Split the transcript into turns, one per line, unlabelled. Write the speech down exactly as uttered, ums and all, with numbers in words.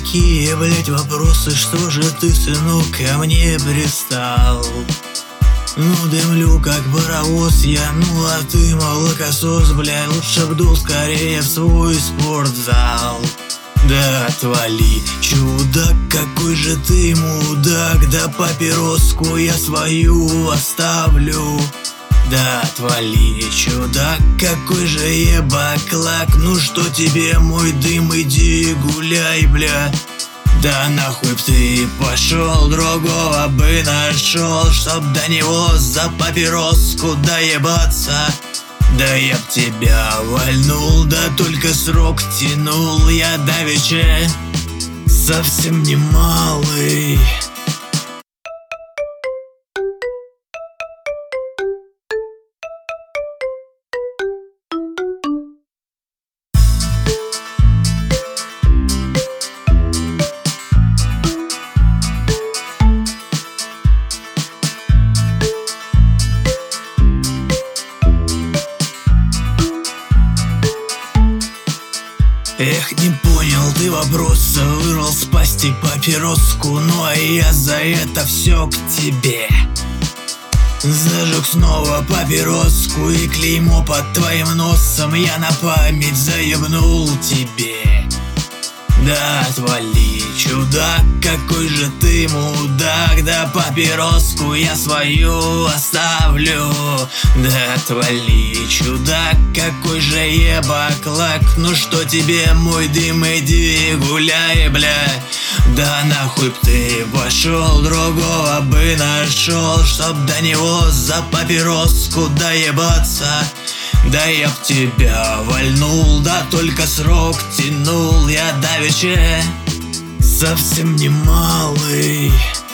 такие, блять, вопросы? Что же ты, сынок, ко мне пристал? Ну, дымлю, как паровоз я, ну а ты молокосос, бля. Лучше б дул скорее в свой спортзал. Да отвали, чудак, какой же ты мудак. Да папироску я свою оставлю. Да отвали, чудак, какой же я баклак. Ну что тебе, мой дым, иди гуляй, бля. Да нахуй б ты пошел, другого бы нашел, чтоб до него за папироску доебаться. Да я б тебя вальнул, да только срок тянул я давеча, совсем не малый. Эх, не понял ты вопроса, вырвал с пасти папироску. Ну а я за это все к тебе. Зажег снова папироску и клеймо под твоим носом я на память заебнул тебе. Да отвали, чудак, какой же ты мудак. Да папироску я свою оставлю. Да отвали, чудак, какой же я баклак. Ну что тебе, мой дым, иди гуляй, бля. Да нахуй б ты пошел, другого бы нашел, чтоб до него за папироску доебаться. Да я б тебя вальнул, да только срок тянул я давеча, совсем не малый.